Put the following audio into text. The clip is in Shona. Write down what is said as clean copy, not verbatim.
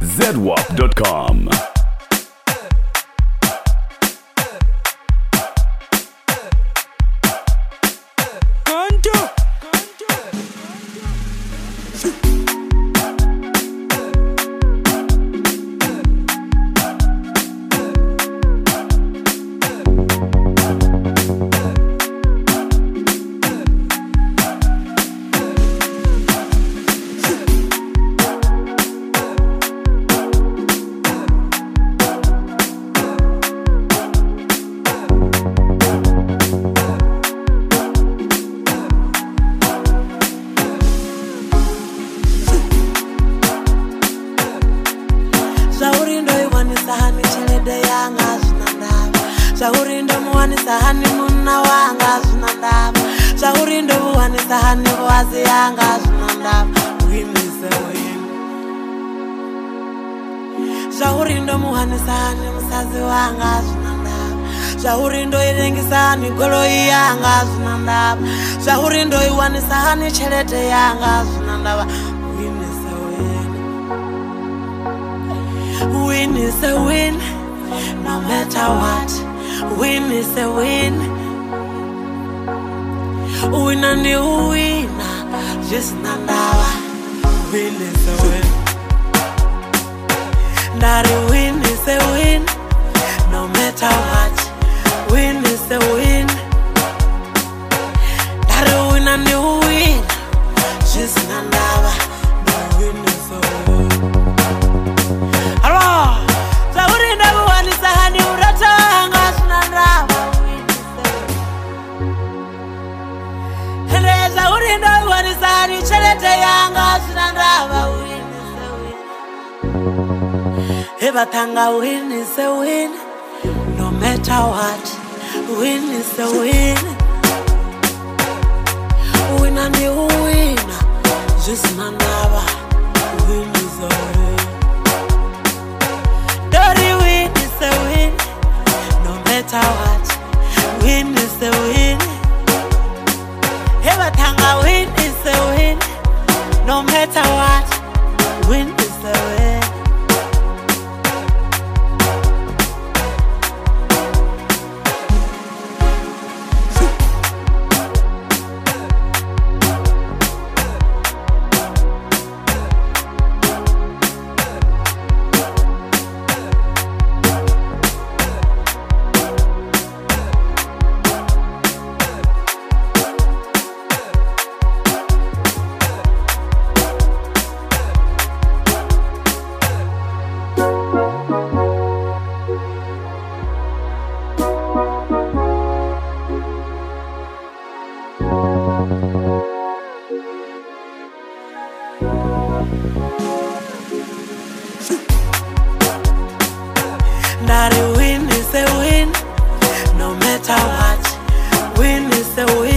zedwap.com. Zaurindo muwani sahani muna wanga sunandaba. Zaurindo muwani sahani wazi yanga sunandaba. Winise win. Zaurindo muwani sahani musazi wanga sunandaba. Zaurindo irengi sahani golo yanga sunandaba. Zaurindo iwani sahani chelete yanga sunandaba. Winise win. Winise win. No matter what. Win is a win. Win and you win. Just nandawa. Win is a win. That win is a win. No matter what. Win is a win. That win and you win. Just nandawa. The win is a win. Hello. So win is a win. Is a honey urata. Zaurindo wani sari chelete yanga sunandaba. Win is a win. Eba tanga win is a win. No matter what. Win is a win. Win and you win. Just nandaba. Win is a win. Dirty win is a win. No matter what. Win is a win. Ebatanga win is a win. No matter what. Win is a win. That win is a win. No matter what. Win is a win.